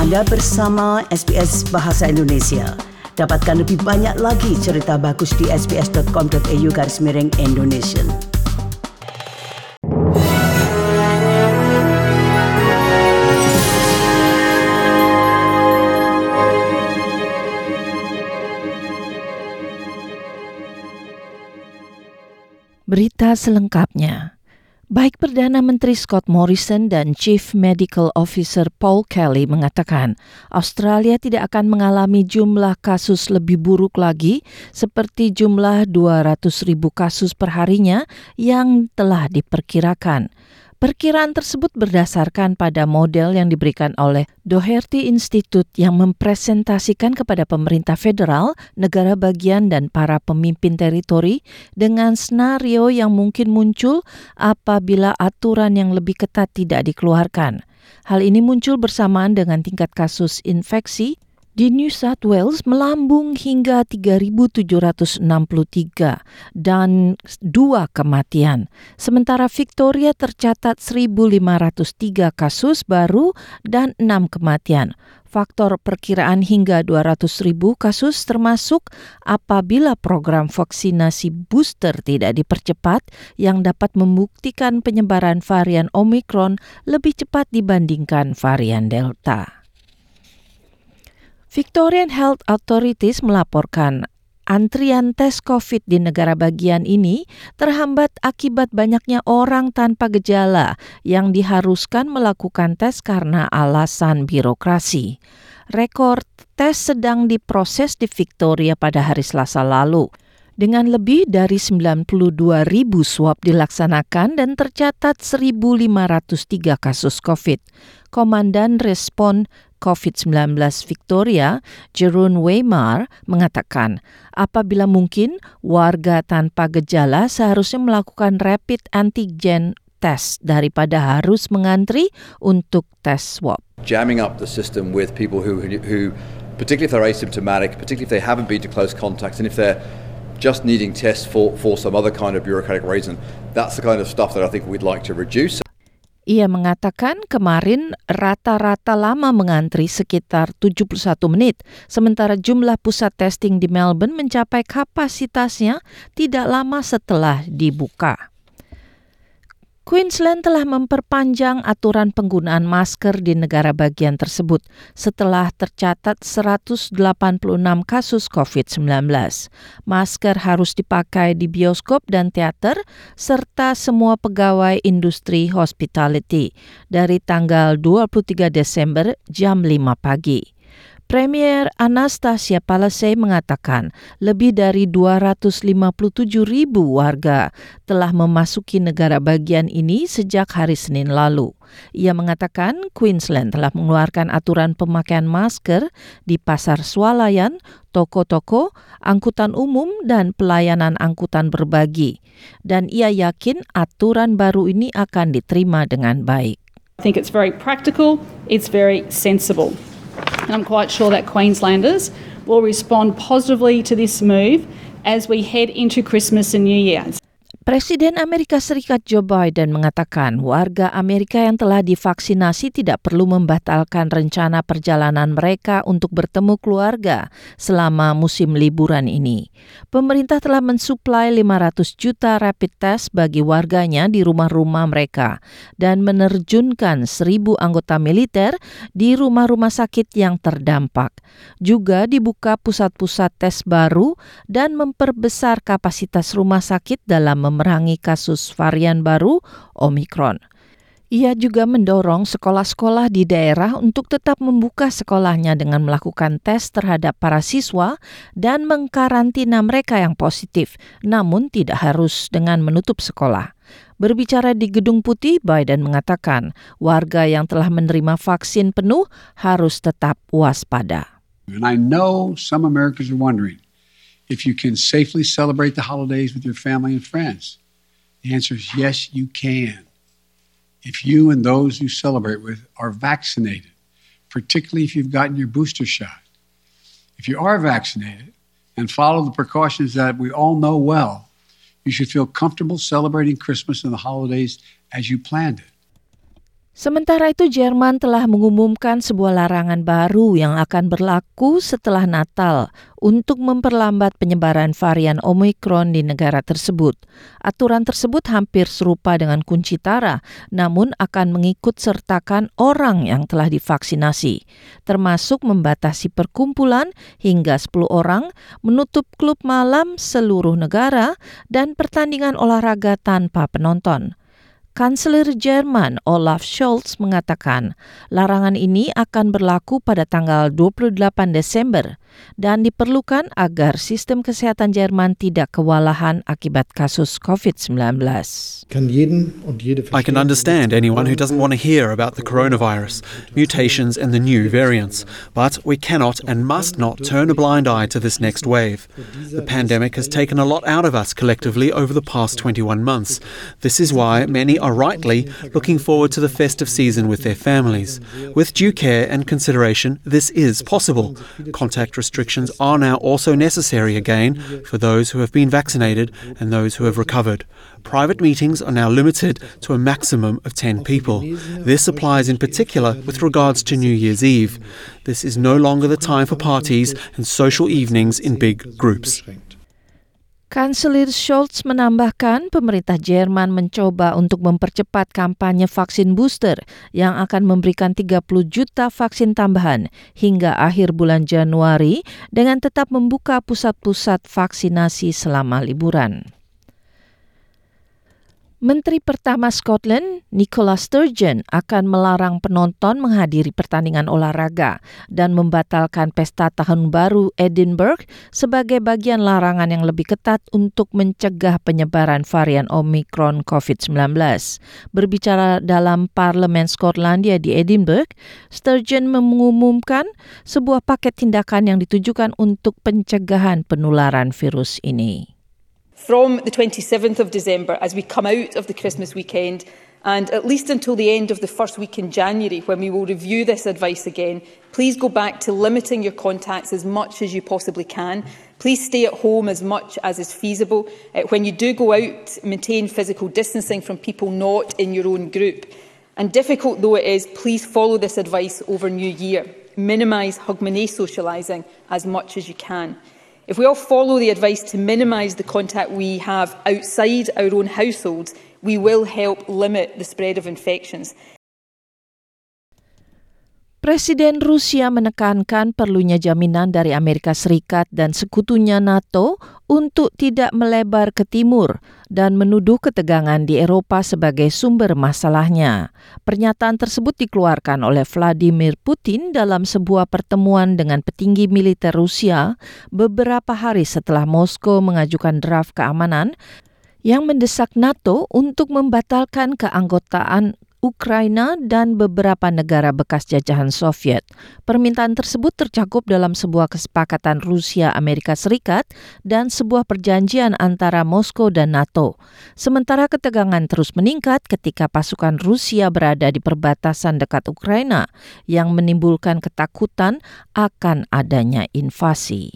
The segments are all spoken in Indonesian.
Anda bersama SBS Bahasa Indonesia. Dapatkan lebih banyak lagi cerita bagus di sbs.com.au/Indonesian. Berita selengkapnya. Baik Perdana Menteri Scott Morrison dan Chief Medical Officer Paul Kelly mengatakan Australia tidak akan mengalami jumlah kasus lebih buruk lagi seperti jumlah 200,000 kasus perharinya yang telah diperkirakan. Perkiraan tersebut berdasarkan pada model yang diberikan oleh Doherty Institute yang mempresentasikan kepada pemerintah federal, negara bagian dan para pemimpin teritori dengan skenario yang mungkin muncul apabila aturan yang lebih ketat tidak dikeluarkan. Hal ini muncul bersamaan dengan tingkat kasus infeksi di New South Wales melambung hingga 3.763 dan 2 kematian. Sementara Victoria tercatat 1.503 kasus baru dan 6 kematian. Faktor perkiraan hingga 200,000 kasus termasuk apabila program vaksinasi booster tidak dipercepat yang dapat membuktikan penyebaran varian Omicron lebih cepat dibandingkan varian Delta. Victorian Health Authorities melaporkan antrian tes COVID di negara bagian ini terhambat akibat banyaknya orang tanpa gejala yang diharuskan melakukan tes karena alasan birokrasi. Rekor tes sedang diproses di Victoria pada hari Selasa lalu. Dengan lebih dari 92,000 swab dilaksanakan dan tercatat 1.503 kasus COVID. Komandan Respon COVID-19 Victoria, Jeroen Weimar, mengatakan apabila mungkin warga tanpa gejala seharusnya melakukan rapid antigen test daripada harus mengantri untuk tes swab. Jamming up the system with people who particularly if they're asymptomatic, particularly if they haven't been to close contacts and if they're just needing tests for some other kind of bureaucratic reason, that's the kind of stuff that I think we'd like to reduce. Ia mengatakan kemarin rata-rata lama mengantri sekitar 71 menit, sementara jumlah pusat testing di Melbourne mencapai kapasitasnya tidak lama setelah dibuka. Queensland telah memperpanjang aturan penggunaan masker di negara bagian tersebut setelah tercatat 186 kasus COVID-19. Masker harus dipakai di bioskop dan teater serta semua pegawai industri hospitality dari tanggal 23 Desember jam 5 pagi. Premier Anastasia Palaszczuk mengatakan lebih dari 257,000 warga telah memasuki negara bagian ini sejak hari Senin lalu. Ia mengatakan Queensland telah mengeluarkan aturan pemakaian masker di pasar swalayan, toko-toko, angkutan umum dan pelayanan angkutan berbagi. Dan ia yakin aturan baru ini akan diterima dengan baik. I think it's very practical, it's very sensible. And I'm quite sure that Queenslanders will respond positively to this move as we head into Christmas and New Year. Presiden Amerika Serikat Joe Biden mengatakan warga Amerika yang telah divaksinasi tidak perlu membatalkan rencana perjalanan mereka untuk bertemu keluarga selama musim liburan ini. Pemerintah telah mensuplai 500 juta rapid test bagi warganya di rumah-rumah mereka dan menerjunkan 1.000 anggota militer di rumah-rumah sakit yang terdampak. Juga dibuka pusat-pusat tes baru dan memperbesar kapasitas rumah sakit dalam memerangi kasus varian baru Omicron. Ia juga mendorong sekolah-sekolah di daerah untuk tetap membuka sekolahnya dengan melakukan tes terhadap para siswa dan mengkarantina mereka yang positif, namun tidak harus dengan menutup sekolah. Berbicara di Gedung Putih, Biden mengatakan warga yang telah menerima vaksin penuh harus tetap waspada. And I know some Americans are wondering if you can safely celebrate the holidays with your family and friends. The answer is yes, you can. If you and those you celebrate with are vaccinated, particularly if you've gotten your booster shot. If you are vaccinated and follow the precautions that we all know well, you should feel comfortable celebrating Christmas and the holidays as you planned it. Sementara itu, Jerman telah mengumumkan sebuah larangan baru yang akan berlaku setelah Natal untuk memperlambat penyebaran varian Omicron di negara tersebut. Aturan tersebut hampir serupa dengan kunci tara, namun akan mengikut sertakan orang yang telah divaksinasi, termasuk membatasi perkumpulan hingga 10 orang, menutup klub malam seluruh negara, dan pertandingan olahraga tanpa penonton. Kanselir Jerman Olaf Scholz mengatakan larangan ini akan berlaku pada tanggal 28 Desember dan diperlukan agar sistem kesehatan Jerman tidak kewalahan akibat kasus COVID-19. I can understand anyone who doesn't want to hear about the coronavirus, mutations and the new variants, but we cannot and must not turn a blind eye to this next wave. The pandemic has taken a lot out of us collectively over the past 21 months. This is why many are rightly looking forward to the festive season with their families. With due care and consideration, this is possible. Contact restrictions are now also necessary again for those who have been vaccinated and those who have recovered. Private meetings are now limited to a maximum of 10 people. This applies in particular with regards to New Year's Eve. This is no longer the time for parties and social evenings in big groups. Kanselir Scholz menambahkan pemerintah Jerman mencoba untuk mempercepat kampanye vaksin booster yang akan memberikan 30 juta vaksin tambahan hingga akhir bulan Januari dengan tetap membuka pusat-pusat vaksinasi selama liburan. Menteri Pertama Scotland, Nicola Sturgeon, akan melarang penonton menghadiri pertandingan olahraga dan membatalkan pesta tahun baru Edinburgh sebagai bagian larangan yang lebih ketat untuk mencegah penyebaran varian Omicron COVID-19. Berbicara dalam Parlemen Skotlandia di Edinburgh, Sturgeon mengumumkan sebuah paket tindakan yang ditujukan untuk pencegahan penularan virus ini. From the 27th of December, as we come out of the Christmas weekend, and at least until the end of the first week in January, when we will review this advice again, please go back to limiting your contacts as much as you possibly can. Please stay at home as much as is feasible. When you do go out, maintain physical distancing from people not in your own group. And difficult though it is, please follow this advice over New Year. Minimise hogmanay socialising as much as you can. If we all follow the advice to minimise the contact we have outside our own households, we will help limit the spread of infections. Presiden Rusia menekankan perlunya jaminan dari Amerika Serikat dan sekutunya NATO untuk tidak melebar ke timur dan menuduh ketegangan di Eropa sebagai sumber masalahnya. Pernyataan tersebut dikeluarkan oleh Vladimir Putin dalam sebuah pertemuan dengan petinggi militer Rusia beberapa hari setelah Moskow mengajukan draft keamanan yang mendesak NATO untuk membatalkan keanggotaan Ukraina dan beberapa negara bekas jajahan Soviet. Permintaan tersebut tercakup dalam sebuah kesepakatan Rusia Amerika Serikat dan sebuah perjanjian antara Moskow dan NATO. Sementara ketegangan terus meningkat ketika pasukan Rusia berada di perbatasan dekat Ukraina yang menimbulkan ketakutan akan adanya invasi.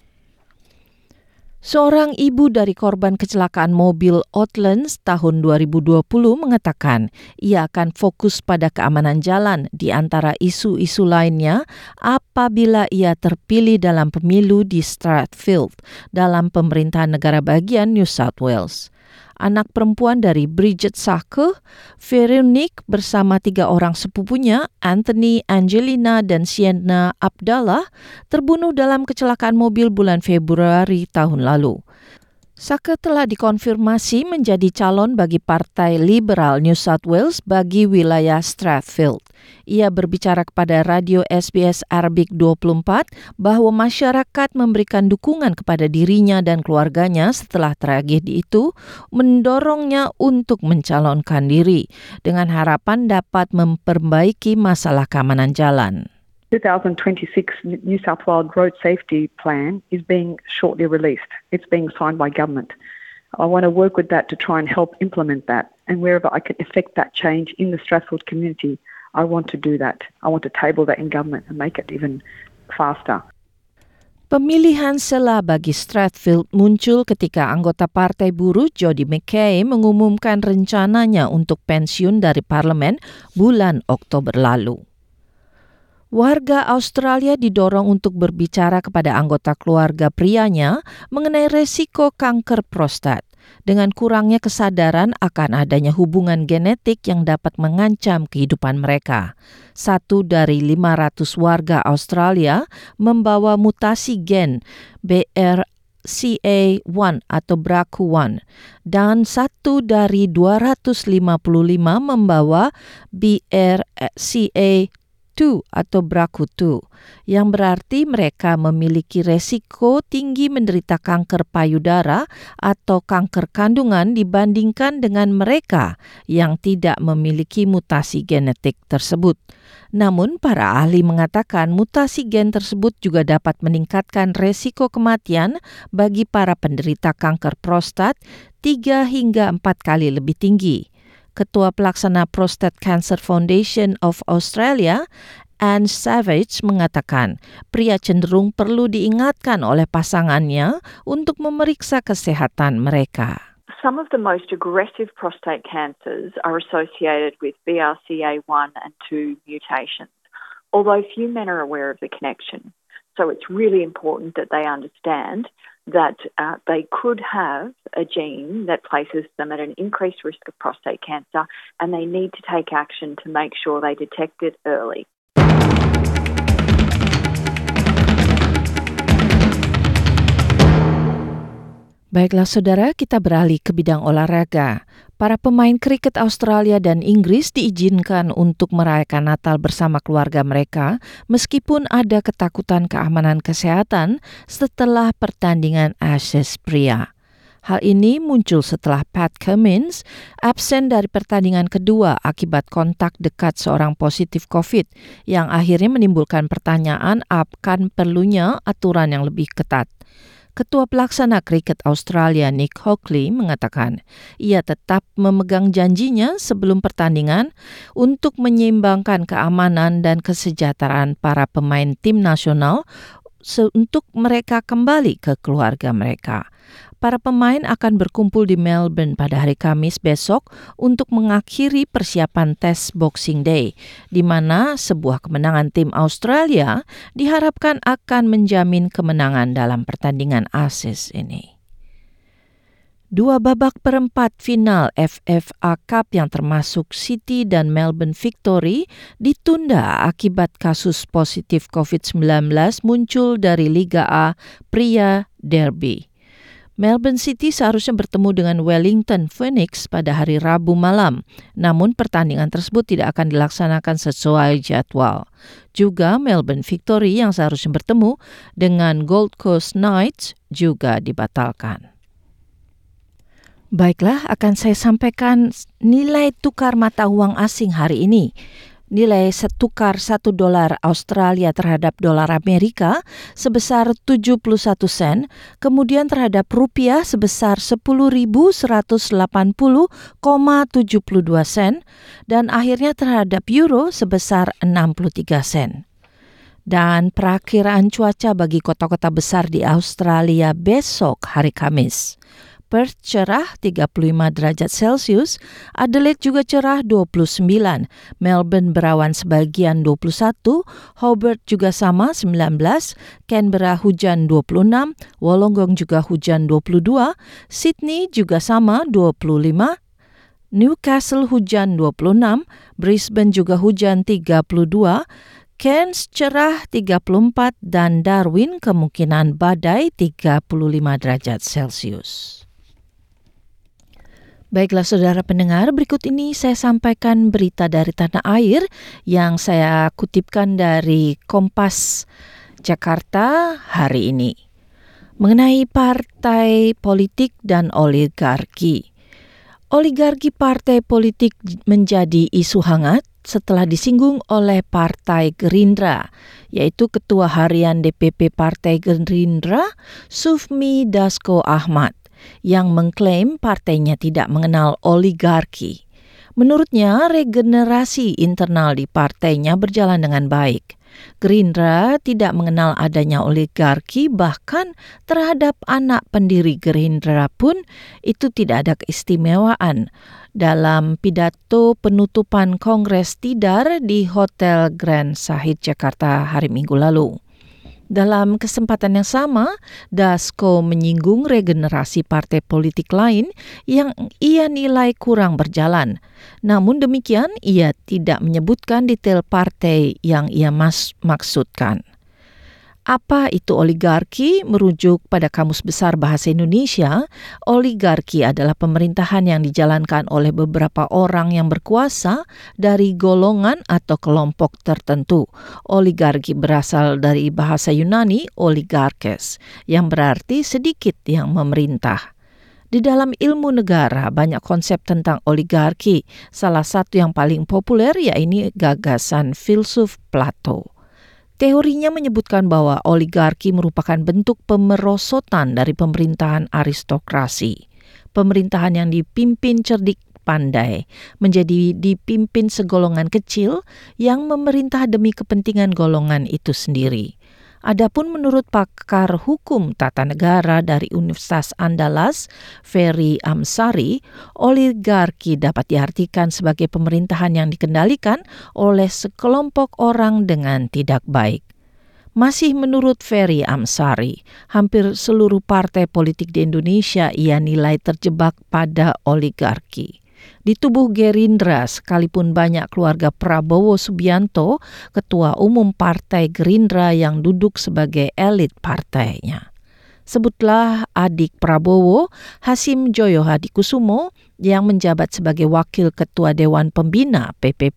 Seorang ibu dari korban kecelakaan mobil Outlands tahun 2020 mengatakan ia akan fokus pada keamanan jalan di antara isu-isu lainnya apabila ia terpilih dalam pemilu di Strathfield dalam pemerintahan negara bagian New South Wales. Anak perempuan dari Bridget Sake, Veronique bersama 3 orang sepupunya, Anthony, Angelina, dan Sienna Abdallah, terbunuh dalam kecelakaan mobil bulan Februari tahun lalu. Sake telah dikonfirmasi menjadi calon bagi Partai Liberal New South Wales bagi wilayah Strathfield. Ia berbicara kepada radio SBS Arabic 24 bahwa masyarakat memberikan dukungan kepada dirinya dan keluarganya setelah tragedi itu, mendorongnya untuk mencalonkan diri dengan harapan dapat memperbaiki masalah keamanan jalan. 2026 New South Wales Road Safety Plan is being shortly released. It's being signed by government. I want to work with that to try and help implement that. And wherever I can effect that change in the Strathfield community, I want to do that. I want to table that in government and make it even faster. Pemilihan sela bagi Strathfield muncul ketika anggota Partai Buruh Jody McKay mengumumkan rencananya untuk pensiun dari parlemen bulan Oktober lalu. Warga Australia didorong untuk berbicara kepada anggota keluarga prianya mengenai resiko kanker prostat dengan kurangnya kesadaran akan adanya hubungan genetik yang dapat mengancam kehidupan mereka. 1 dari 500 warga Australia membawa mutasi gen BRCA1 atau BRCA1 dan 1 dari 255 membawa BRCA2 atau BRCA2, yang berarti mereka memiliki resiko tinggi menderita kanker payudara atau kanker kandungan dibandingkan dengan mereka yang tidak memiliki mutasi genetik tersebut. Namun, para ahli mengatakan mutasi gen tersebut juga dapat meningkatkan resiko kematian bagi para penderita kanker prostat 3 hingga 4 kali lebih tinggi. Ketua Pelaksana Prostate Cancer Foundation of Australia, Anne Savage, mengatakan pria cenderung perlu diingatkan oleh pasangannya untuk memeriksa kesehatan mereka. Some of the most aggressive prostate cancers are associated with BRCA1 and 2 mutations, although few men are aware of the connection. So it's really important that they understand that they could have a gene that places them at an increased risk of prostate cancer, and they need to take action to make sure they detect it early. Baiklah saudara, kita beralih ke bidang olahraga. Para pemain kriket Australia dan Inggris diizinkan untuk merayakan Natal bersama keluarga mereka meskipun ada ketakutan keamanan kesehatan setelah pertandingan Ashes pria. Hal ini muncul setelah Pat Cummins absen dari pertandingan kedua akibat kontak dekat seorang positif COVID yang akhirnya menimbulkan pertanyaan akan perlunya aturan yang lebih ketat. Ketua Pelaksana Kriket Australia Nick Hockley mengatakan ia tetap memegang janjinya sebelum pertandingan untuk menyeimbangkan keamanan dan kesejahteraan para pemain tim nasional untuk mereka kembali ke keluarga mereka. Para pemain akan berkumpul di Melbourne pada hari Kamis besok untuk mengakhiri persiapan tes Boxing Day, di mana sebuah kemenangan tim Australia diharapkan akan menjamin kemenangan dalam pertandingan Ashes ini. 2 babak perempat final FFA Cup yang termasuk City dan Melbourne Victory ditunda akibat kasus positif COVID-19 muncul dari Liga A Pria Derby. Melbourne City seharusnya bertemu dengan Wellington Phoenix pada hari Rabu malam, namun pertandingan tersebut tidak akan dilaksanakan sesuai jadwal. Juga Melbourne Victory yang seharusnya bertemu dengan Gold Coast Knights juga dibatalkan. Baiklah, akan saya sampaikan nilai tukar mata uang asing hari ini. Nilai tukar $1 Australia terhadap dolar Amerika sebesar 71 sen, kemudian terhadap rupiah sebesar 10.180,72 sen, dan akhirnya terhadap euro sebesar 63 sen. Dan perakiraan cuaca bagi kota-kota besar di Australia besok hari Kamis. Perth cerah 35 derajat Celcius, Adelaide juga cerah 29, Melbourne berawan sebagian 21, Hobart juga sama 19, Canberra hujan 26, Wollongong juga hujan 22, Sydney juga sama 25, Newcastle hujan 26, Brisbane juga hujan 32, Cairns cerah 34 dan Darwin kemungkinan badai 35 derajat Celcius. Baiklah saudara pendengar, berikut ini saya sampaikan berita dari tanah air yang saya kutipkan dari Kompas Jakarta hari ini. Mengenai partai politik dan oligarki. Oligarki partai politik menjadi isu hangat setelah disinggung oleh Partai Gerindra, yaitu Ketua Harian DPP Partai Gerindra, Sufmi Dasko Ahmad, yang mengklaim partainya tidak mengenal oligarki. Menurutnya, regenerasi internal di partainya berjalan dengan baik. Gerindra tidak mengenal adanya oligarki, bahkan terhadap anak pendiri Gerindra pun itu tidak ada keistimewaan. Dalam pidato penutupan Kongres Tidar di Hotel Grand Sahid Jakarta hari Minggu lalu. Dalam kesempatan yang sama, Dasko menyinggung regenerasi partai politik lain yang ia nilai kurang berjalan. Namun demikian, ia tidak menyebutkan detail partai yang ia maksudkan. Apa itu oligarki? Merujuk pada Kamus Besar Bahasa Indonesia, oligarki adalah pemerintahan yang dijalankan oleh beberapa orang yang berkuasa dari golongan atau kelompok tertentu. Oligarki berasal dari bahasa Yunani oligarkes, yang berarti sedikit yang memerintah. Di dalam ilmu negara, banyak konsep tentang oligarki. Salah satu yang paling populer yaitu gagasan filsuf Plato. Teorinya menyebutkan bahwa oligarki merupakan bentuk pemerosotan dari pemerintahan aristokrasi. Pemerintahan yang dipimpin cerdik pandai menjadi dipimpin segolongan kecil yang memerintah demi kepentingan golongan itu sendiri. Adapun menurut pakar hukum tata negara dari Universitas Andalas, Ferry Amsari, oligarki dapat diartikan sebagai pemerintahan yang dikendalikan oleh sekelompok orang dengan tidak baik. Masih menurut Ferry Amsari, hampir seluruh partai politik di Indonesia ia nilai terjebak pada oligarki. Di tubuh Gerindra, sekalipun banyak keluarga Prabowo Subianto, ketua umum partai Gerindra yang duduk sebagai elit partainya. Sebutlah adik Prabowo, Hasim Joyo Hadikusumo, yang menjabat sebagai wakil ketua Dewan Pembina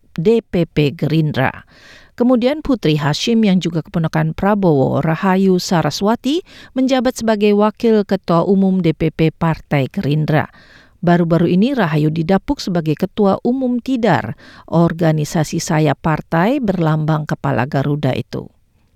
DPP Gerindra. Kemudian Putri Hashim yang juga keponakan Prabowo, Rahayu Saraswati, menjabat sebagai wakil ketua umum DPP Partai Gerindra. Baru-baru ini Rahayu didapuk sebagai Ketua Umum Tidar, organisasi sayap partai berlambang kepala Garuda itu.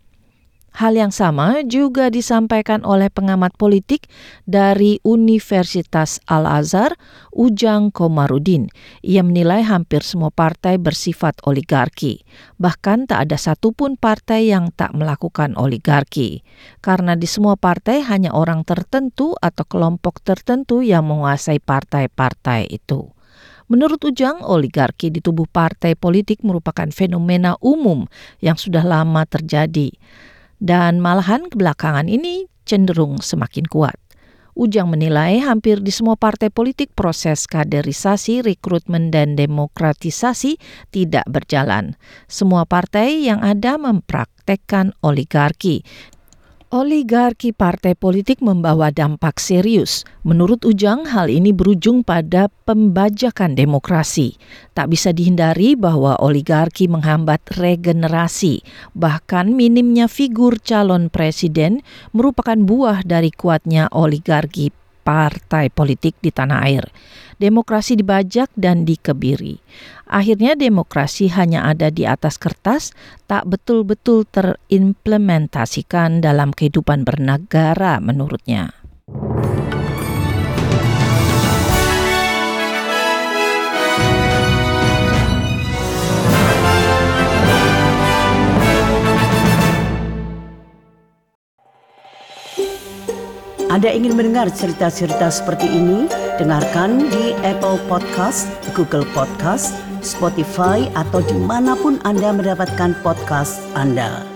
Hal yang sama juga disampaikan oleh pengamat politik dari Universitas Al-Azhar, Ujang Komarudin. Ia menilai hampir semua partai bersifat oligarki. Bahkan tak ada satupun partai yang tak melakukan oligarki. Karena di semua partai hanya orang tertentu atau kelompok tertentu yang menguasai partai-partai itu. Menurut Ujang, oligarki di tubuh partai politik merupakan fenomena umum yang sudah lama terjadi. Dan malahan kebelakangan ini cenderung semakin kuat. Ujang menilai hampir di semua partai politik proses kaderisasi, rekrutmen, dan demokratisasi tidak berjalan. Semua partai yang ada mempraktekkan oligarki. Oligarki partai politik membawa dampak serius. Menurut Ujang, hal ini berujung pada pembajakan demokrasi. Tak bisa dihindari bahwa oligarki menghambat regenerasi. Bahkan minimnya figur calon presiden merupakan buah dari kuatnya oligarki partai politik di tanah air. Demokrasi dibajak dan dikebiri. Akhirnya demokrasi hanya ada di atas kertas, tak betul-betul terimplementasikan dalam kehidupan bernegara menurutnya. Anda ingin mendengar cerita-cerita seperti ini? Dengarkan di Apple Podcast, Google Podcast, Spotify, atau dimanapun Anda mendapatkan podcast Anda.